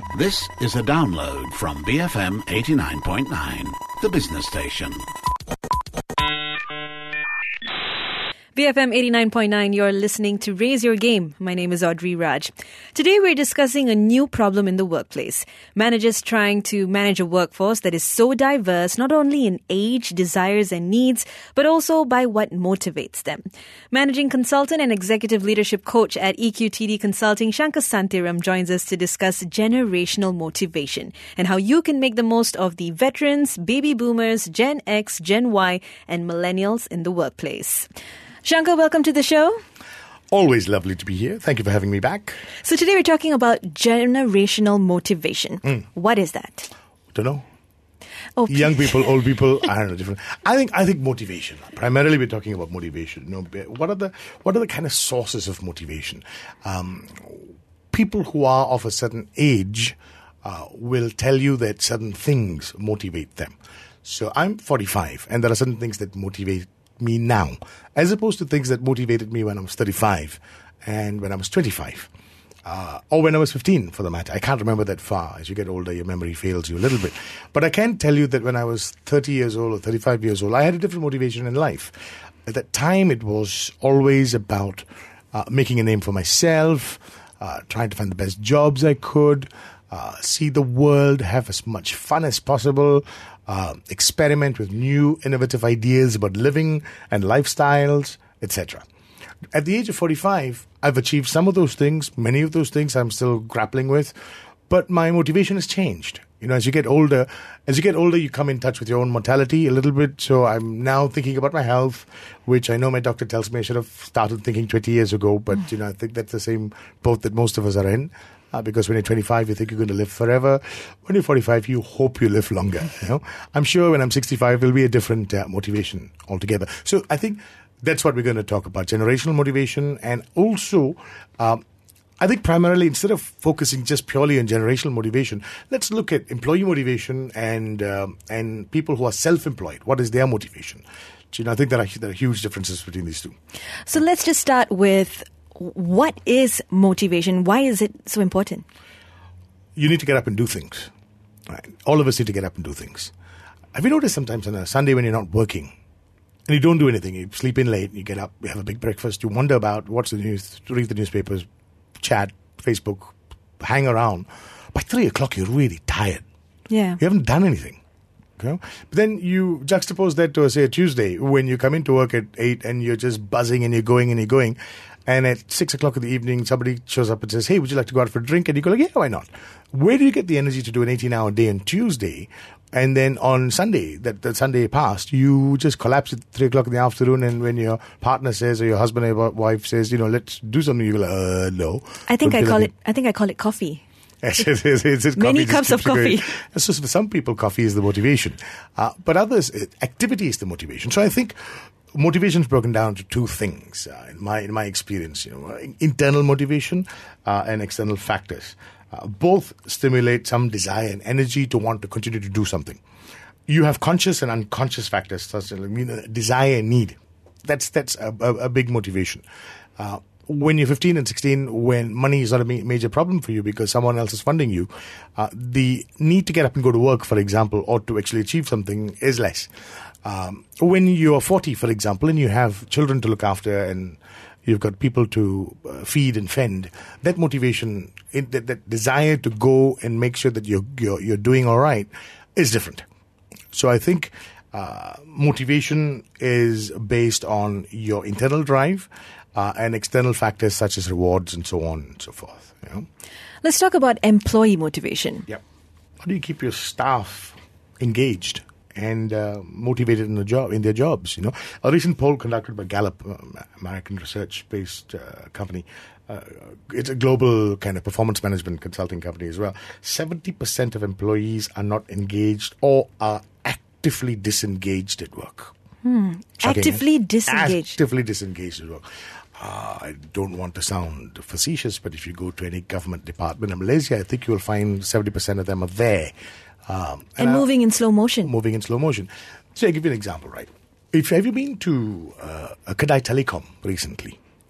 This is a download from BFM 89.9, the business station. BFM 89.9, you're listening to Raise Your Game. My name is Audrey Raj. Today we're discussing a new problem in the workplace. Managers trying to manage a workforce that is so diverse, not only in age, desires and needs, but also by what motivates them. Managing consultant and executive leadership coach at EQTD Consulting, Shankar Santiram, joins us to discuss generational motivation and how you can make the most of the veterans, baby boomers, Gen X, Gen Y and millennials in the workplace. Shankar, welcome to the show. Always lovely to be here. Thank you for having me back. So today we're talking about generational motivation. What is that? Don't know. Oh, young people, old people, I don't know, different. I think motivation. Primarily, we're talking about motivation. You know, what are the kind of sources of motivation? People who are of a certain age will tell you that certain things motivate them. So I'm 45, and there are certain things that motivate me now, as opposed to things that motivated me when I was 35 and when I was 25. Or when I was 15, for the matter. I can't remember that far. As you get older, your memory fails you a little bit. But I can tell you that when I was 30 years old or 35 years old, I had a different motivation in life. At that time, it was always about making a name for myself, trying to find the best jobs I could, see the world, have as much fun as possible, experiment with new, innovative ideas about living and lifestyles, etc. At the age of 45, I've achieved some of those things. Many of those things I'm still grappling with, but my motivation has changed. You know, as you get older, you come in touch with your own mortality a little bit. So I'm now thinking about my health, which I know my doctor tells me I should have started thinking 20 years ago. But, you know, I think that's the same boat that most of us are in. Because when you're 25, you think you're going to live forever. When you're 45, you hope you live longer. You know, I'm sure when I'm 65, there'll be a different motivation altogether. So I think that's what we're going to talk about: generational motivation, and also, I think primarily instead of focusing just purely on generational motivation, let's look at employee motivation and people who are self-employed. What is their motivation? You know, I think there are huge differences between these two. So let's just start with, what is motivation? Why is it so important? You need to get up and do things. Right? All of us need to get up and do things. Have you noticed sometimes on a Sunday when you're not working and you don't do anything, you sleep in late, you get up, you have a big breakfast, you wonder about what's the news, read the newspapers, chat, Facebook, hang around. By 3 o'clock, you're really tired. Yeah. You haven't done anything. Okay? But then you juxtapose that to, say, a Tuesday when you come into work at 8 and you're just buzzing and you're going. And at 6 o'clock in the evening, somebody shows up and says, hey, would you like to go out for a drink? And you go like, yeah, why not? Where do you get the energy to do an 18-hour day on Tuesday? And then on Sunday, that Sunday passed, you just collapse at 3 o'clock in the afternoon. And when your partner says, or your husband or wife says, you know, let's do something, you go like, no. I think I call it coffee. Yes, it's many cups of coffee. So for some people, coffee is the motivation. But others, activity is the motivation. So I think motivation is broken down to two things in my experience. You know, internal motivation and external factors. Both stimulate some desire and energy to want to continue to do something. You have conscious and unconscious factors, such as desire and need. That's a big motivation. When you're 15 and 16, when money is not a major problem for you because someone else is funding you, the need to get up and go to work, for example, or to actually achieve something is less. When you're 40, for example, and you have children to look after and you've got people to feed and fend, that motivation, that desire to go and make sure that you're doing all right is different. So I think motivation is based on your internal drive and external factors such as rewards and so on and so forth. You know? Let's talk about employee motivation. Yeah. How do you keep your staff engaged and motivated in their jobs? You know, a recent poll conducted by Gallup, American research-based company, it's a global kind of performance management consulting company as well. 70% of employees are not engaged or are actively disengaged at work. Actively disengaged. Actively disengaged at work. I don't want to sound facetious, but if you go to any government department in Malaysia, I think you will find 70% of them are there. And moving in slow motion. Moving in slow motion. So I'll give you an example, right? Have you been to Kedai Telecom recently?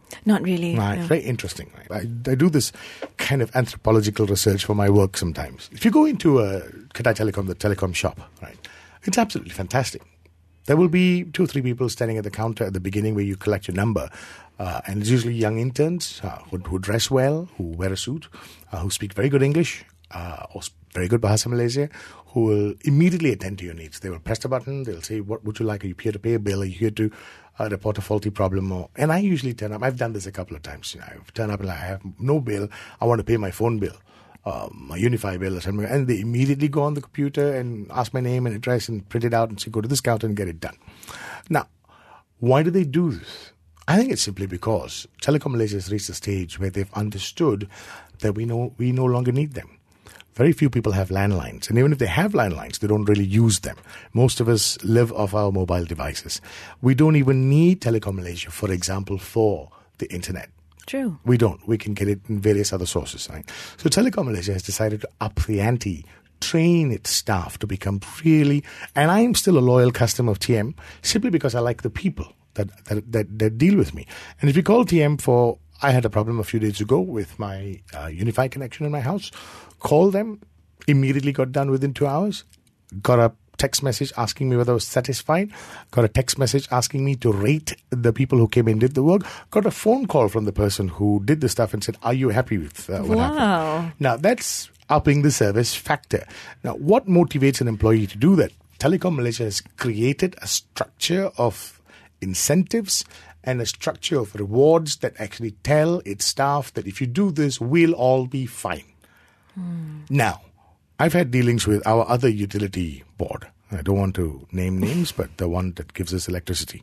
Not really. Right, no. very interesting. Right? I do this kind of anthropological research for my work sometimes. If you go into a Qatar Telecom, the telecom shop, right, it's absolutely fantastic. There will be 2 or 3 people standing at the counter at the beginning where you collect your number. And it's usually young interns who dress well, who wear a suit, who speak very good English, or very good Bahasa Malaysia, who will immediately attend to your needs. They will press the button. They'll say, what would you like? Are you here to pay a bill? Are you here to report a faulty problem? And I usually turn up. I've done this a couple of times. I've turned up and I have no bill. I want to pay my phone bill, my Unify bill or something. And they immediately go on the computer and ask my name and address and print it out and say, go to this counter and get it done. Now, why do they do this? I think it's simply because Telecom Malaysia has reached a stage where they've understood that we no longer need them. Very few people have landlines. And even if they have landlines, they don't really use them. Most of us live off our mobile devices. We don't even need Telecom Malaysia, for example, for the internet. True. We don't. We can get it in various other sources. Right? So Telecom Malaysia has decided to up the ante, train its staff to become really, and I am still a loyal customer of TM simply because I like the people that deal with me. And if you call TM I had a problem a few days ago with my Unify connection in my house, called them, immediately got done within 2 hours, got a text message asking me whether I was satisfied, got a text message asking me to rate the people who came and did the work, got a phone call from the person who did the stuff and said, are you happy with what happened? Now, that's upping the service factor. Now, what motivates an employee to do that? Telecom Malaysia has created a structure of incentives and a structure of rewards that actually tell its staff that if you do this, we'll all be fine. Now, I've had dealings with our other utility board. I don't want to name names, but the one that gives us electricity.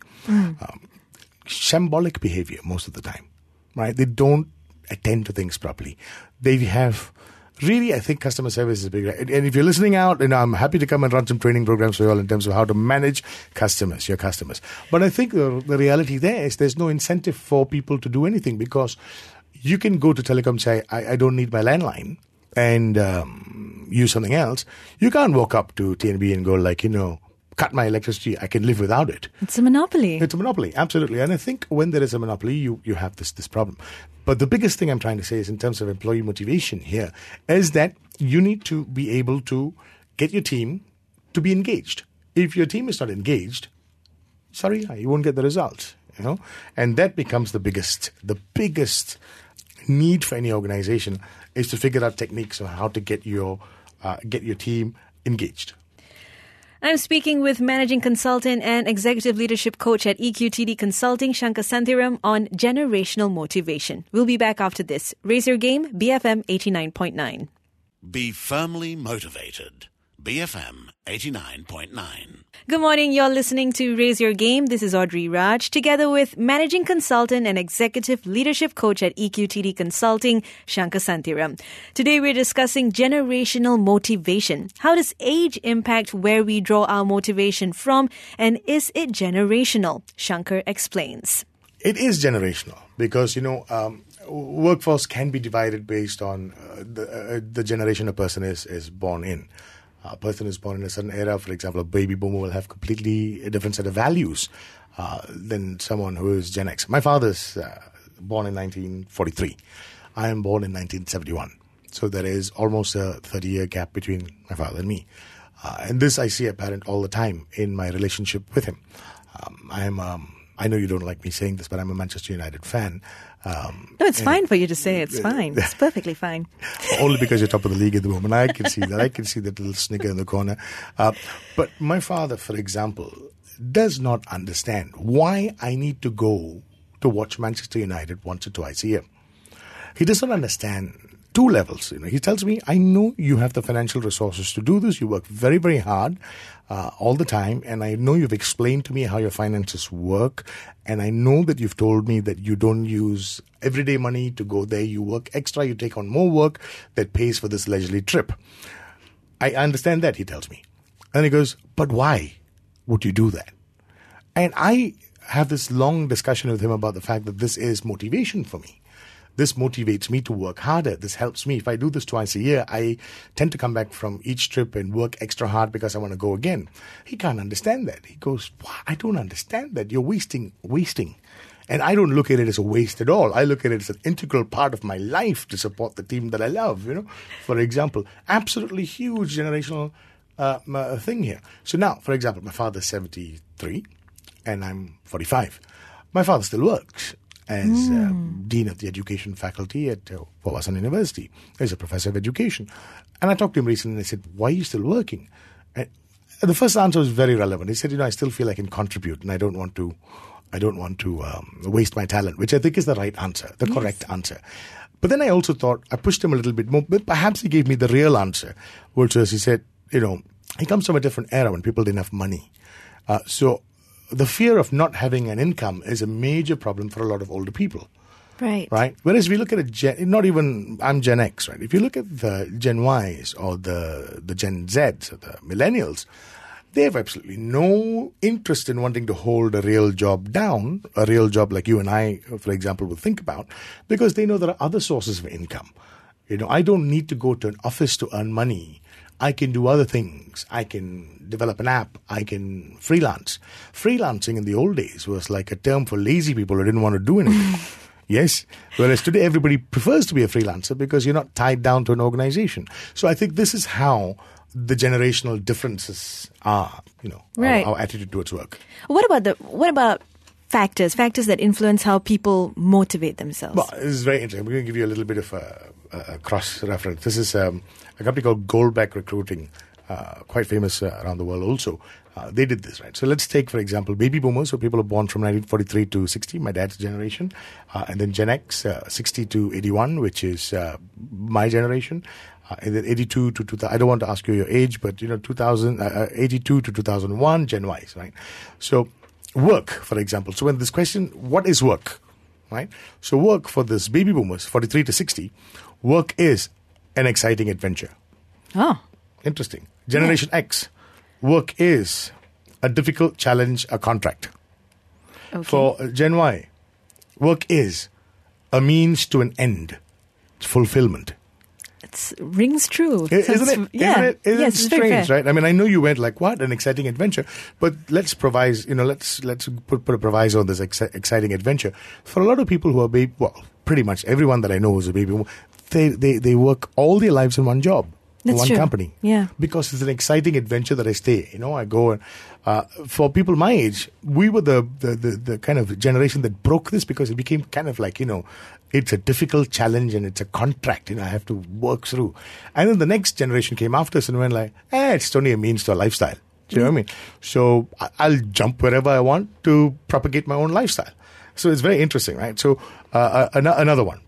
Shambolic behavior most of the time, right? They don't attend to things properly. They have really, I think customer service is big. And if you're listening out, I'm happy to come and run some training programs for you all in terms of how to manage your customers. But I think the reality there is there's no incentive for people to do anything because you can go to telecom and say, I don't need my landline and use something else. You can't walk up to TNB and go cut my electricity. I can live without it. It's a monopoly. It's a monopoly, absolutely. And I think when there is a monopoly, you have this problem. But the biggest thing I'm trying to say is in terms of employee motivation here is that you need to be able to get your team to be engaged. If your team is not engaged, sorry, you won't get the results. And that becomes the biggest need for any organization is to figure out techniques on how to get your team engaged. I'm speaking with managing consultant and executive leadership coach at EQTD Consulting, Shankar Santhiram, on generational motivation. We'll be back after this. Raise your game, BFM 89.9. Be firmly motivated. BFM 89.9. Good morning. You're listening to Raise Your Game. This is Audrey Raj, together with managing consultant and executive leadership coach at EQTD Consulting, Shankar Santhiram. Today we're discussing generational motivation. How does age impact where we draw our motivation from, and is it generational? Shankar explains. It is generational because, workforce can be divided based on the generation a person is born in. A person is born in a certain era, for example, a baby boomer will have completely a different set of values than someone who is Gen X. My father's born in 1943. I am born in 1971. So there is almost a 30-year gap between my father and me. And this I see apparent all the time in my relationship with him. I know you don't like me saying this, but I'm a Manchester United fan. No, it's fine for you to say. It's fine. It's perfectly fine. Only because you're top of the league at the moment. I can see that. I can see that little snigger in the corner. But my father, for example, does not understand why I need to go to watch Manchester United once or twice a year. He does not understand two levels. He tells me, I know you have the financial resources to do this. You work very, very hard all the time. And I know you've explained to me how your finances work. And I know that you've told me that you don't use everyday money to go there. You work extra. You take on more work that pays for this leisurely trip. I understand that, he tells me. And he goes, but why would you do that? And I have this long discussion with him about the fact that this is motivation for me. This motivates me to work harder. This helps me. If I do this twice a year, I tend to come back from each trip and work extra hard because I want to go again. He can't understand that. He goes, I don't understand that. You're wasting. And I don't look at it as a waste at all. I look at it as an integral part of my life to support the team that I love, For example, absolutely huge generational thing here. So now, for example, my father's 73 and I'm 45. My father still works as Dean of the Education Faculty at Powassan University. He's a professor of education. And I talked to him recently and I said, why are you still working? And the first answer was very relevant. He said, I still feel I can contribute and I don't want to waste my talent, which I think is the right answer, the correct answer. But then I also thought, I pushed him a little bit more, but perhaps he gave me the real answer, which was, he said, he comes from a different era when people didn't have money. So the fear of not having an income is a major problem for a lot of older people. Right. Whereas we look at I'm Gen X, right? If you look at the Gen Ys or the Gen Zs or the millennials, they have absolutely no interest in wanting to hold a real job down, a real job like you and I, for example, would think about, because they know there are other sources of income. I don't need to go to an office to earn money. I can do other things. I can develop an app. I can freelance. Freelancing in the old days was like a term for lazy people who didn't want to do anything. Yes. Whereas today everybody prefers to be a freelancer because you're not tied down to an organization. So I think this is how the generational differences are, right. our attitude towards work. What about factors that influence how people motivate themselves? Well, this is very interesting. We're going to give you a little bit of a cross-reference. This is a company called Goldback Recruiting, quite famous around the world also. They did this, right? So let's take, for example, baby boomers, so people are born from 1943 to 60, my dad's generation, and then Gen X, 60 to 81, which is my generation, and then 82 to 2000. I don't want to ask you your age, but 82 to 2001, Gen Ys, right? So work, for example. So when this question, what is work, right? So work for this baby boomers, 43 to 60, work is an exciting adventure. Oh. Interesting. Generation X, work is a difficult challenge, a contract. Okay. For Gen Y, work is a means to an end, fulfillment. It rings true. Isn't it? Yeah. Isn't yes, it strange, fair. right? I mean, I know you went like, what? An exciting adventure. But let's put a proviso on this exciting adventure. For a lot of people who are pretty much everyone that I know who's a baby boomer, they work all their lives in one job. That's one true. company. Yeah. Because it's an exciting adventure that I stay. I go and for people my age, we were the kind of generation that broke this because it became kind of like, it's a difficult challenge and it's a contract, I have to work through. And then the next generation came after us and went like, it's only a means to a lifestyle. Do you know what I mean? So I'll jump wherever I want to propagate my own lifestyle. So it's very interesting, right? So another one.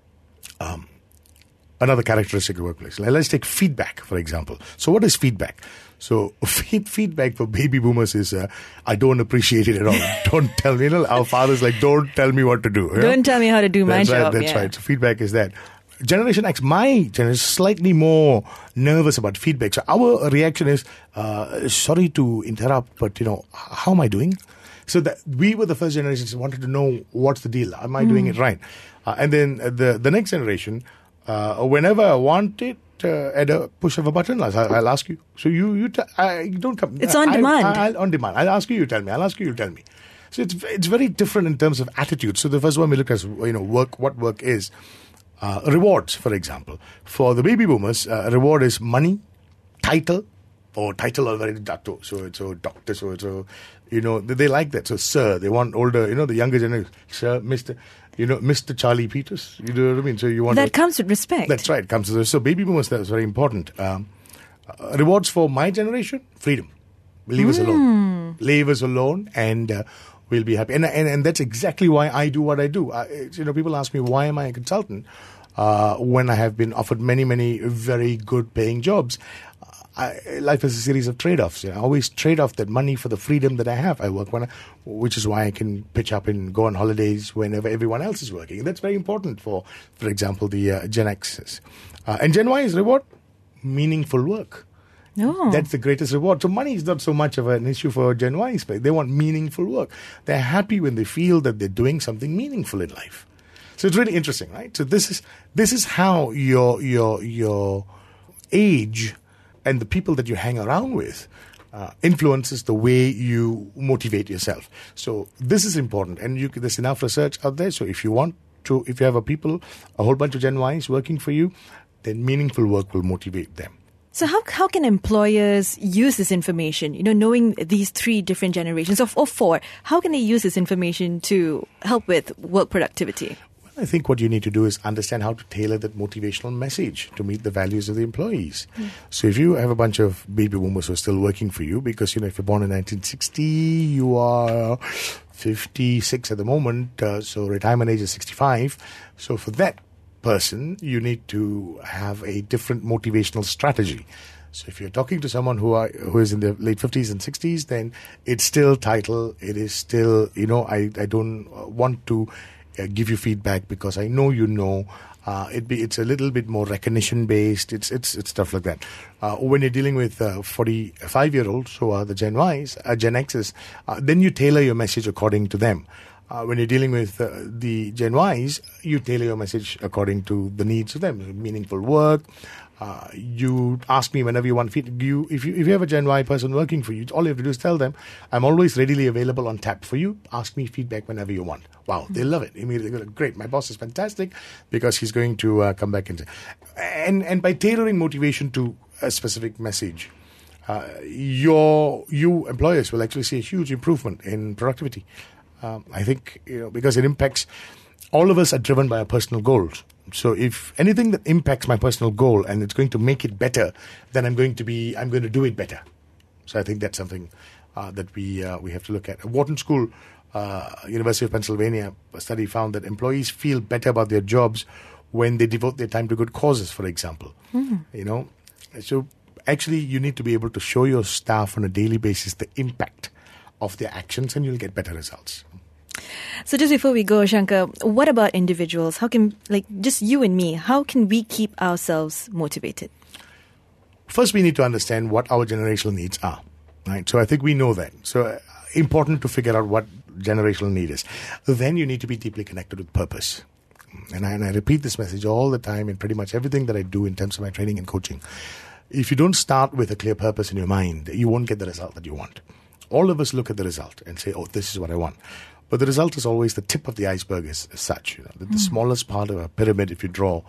Another characteristic of the workplace. Let's take feedback, for example. So what is feedback? So feedback for baby boomers is, I don't appreciate it at all. Don't tell me. Our father's like, don't tell me what to do. Don't tell me how to do my job. That's right. So feedback is that. Generation X, my generation, is slightly more nervous about feedback. So our reaction is, sorry to interrupt, but how am I doing? So that we were the first generation who wanted to know what's the deal. Am I doing it right? And then the next generation, whenever I want it, at a push of a button, I'll ask you. So you don't come. It's on demand. On demand. I'll ask you, you tell me. I'll ask you, you tell me. So it's very different in terms of attitude. So the first one we look at is, work, what work is. Rewards, for example. For the baby boomers, reward is money, title, or title already doctor. So it's a doctor. So they like that. So sir, they want older, the younger generation, sir, Mr. Mr. Charlie Peters. You know what I mean? So you want that comes with respect. That's right. So baby boomers, that's very important. Rewards for my generation, freedom. Leave us alone. Leave us alone, and we'll be happy. And that's exactly why I do what I do. People ask me, why am I a consultant? When I have been offered many, many very good paying jobs. Life is a series of trade-offs. I always trade off that money for the freedom that I have. I work which is why I can pitch up and go on holidays whenever everyone else is working. And that's very important for example, the Gen X's. And Gen Y is reward, meaningful work. No. That's the greatest reward. So money is not so much of an issue for Gen Ys. They want meaningful work. They're happy when they feel that they're doing something meaningful in life. So it's really interesting, right? So this is how your age and the people that you hang around with influences the way you motivate yourself. So this is important, and there's enough research out there. So if you have a whole bunch of Gen Ys working for you, then meaningful work will motivate them. So how can employers use this information, knowing these 3 different generations or 4, how can they use this information to help with work productivity? Well, I think what you need to do is understand how to tailor that motivational message to meet the values of the employees. So if you have a bunch of baby boomers who are still working for you, because, if you're born in 1960, you are 56 at the moment, so retirement age is 65. So for that person, you need to have a different motivational strategy. So if you're talking to someone who is in their late 50s and 60s, then it's still title. It is still, I don't want to give you feedback because I know it's a little bit more recognition based. It's stuff like that. When you're dealing with 45-year-olds who are the Gen Ys, Gen Xs, then you tailor your message according to them. When you're dealing with the Gen Ys, you tailor your message according to the needs of them. Meaningful work. You ask me whenever you want feedback. If you have a Gen Y person working for you, all you have to do is tell them, I'm always readily available on tap for you. Ask me feedback whenever you want. Wow, they love it. Immediately go, great, my boss is fantastic because he's going to come back and by tailoring motivation to a specific message, you employers will actually see a huge improvement in productivity. I think, because it impacts, all of us are driven by our personal goals. So if anything that impacts my personal goal and it's going to make it better, then I'm going to do it better. So I think that's something that we have to look at. At Wharton School, University of Pennsylvania, a study found that employees feel better about their jobs when they devote their time to good causes, for example. So actually you need to be able to show your staff on a daily basis the impact of their actions, and you'll get better results. So just before we go, Shankar, what about individuals? How can, just you and me, how can we keep ourselves motivated? First, we need to understand what our generational needs are, right? So I think we know that. So important to figure out what generational need is. Then you need to be deeply connected with purpose. And I repeat this message all the time in pretty much everything that I do in terms of my training and coaching. If you don't start with a clear purpose in your mind, you won't get the result that you want. All of us look at the result and say, oh, this is what I want. But the result is always the tip of the iceberg as such. The smallest part of a pyramid, if you draw,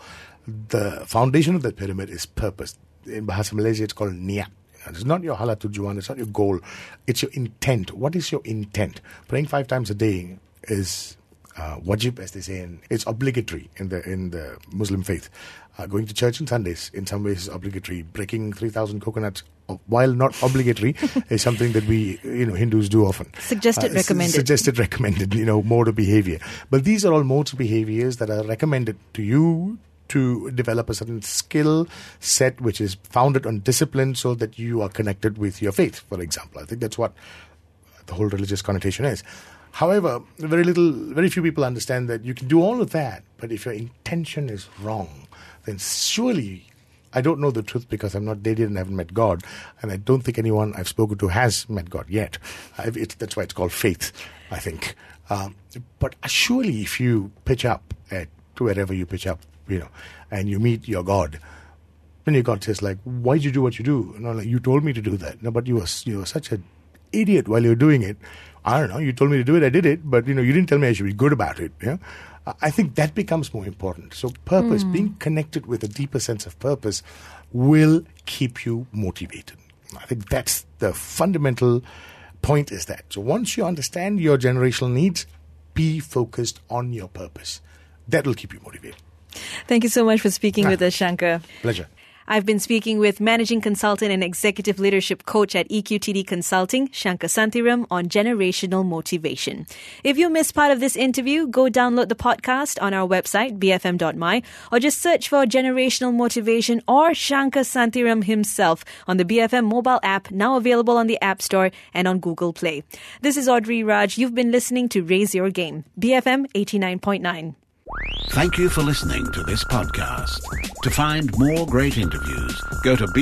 the foundation of that pyramid is purpose. In Bahasa Malaysia, it's called niat. It's not your hala tujuan, it's not your goal. It's your intent. What is your intent? Praying 5 times a day is wajib, as they say, and it's obligatory in the Muslim faith. Going to church on Sundays, in some ways, is obligatory. Breaking 3,000 coconuts, while not obligatory, is something that we, Hindus do often. Suggested recommended, mode of behavior. But these are all modes of behaviors that are recommended to you to develop a certain skill set which is founded on discipline so that you are connected with your faith, for example. I think that's what the whole religious connotation is. However, very few people understand that you can do all of that, but if your intention is wrong, then surely, I don't know the truth because I'm not dated and haven't met God, and I don't think anyone I've spoken to has met God yet. That's why it's called faith, I think. But surely if you pitch up to wherever you pitch up, and you meet your God, then your God says, why did you do what you do? You told me to do that. No, but you were such an idiot while you were doing it. I don't know, you told me to do it, I did it, but you didn't tell me I should be good about it. I think that becomes more important. So purpose, being connected with a deeper sense of purpose will keep you motivated. I think that's the fundamental point, is that. So once you understand your generational needs, be focused on your purpose. That will keep you motivated. Thank you so much for speaking with us, Shankar. Pleasure. I've been speaking with Managing Consultant and Executive Leadership Coach at EQTD Consulting, Shankar Santhiram, on generational motivation. If you missed part of this interview, go download the podcast on our website, bfm.my, or just search for generational motivation or Shankar Santhiram himself on the BFM mobile app, now available on the App Store and on Google Play. This is Audrey Raj. You've been listening to Raise Your Game, BFM 89.9. Thank you for listening to this podcast. To find more great interviews, go to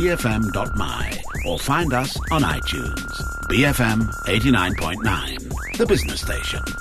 bfm.my or find us on iTunes. BFM 89.9, the business station.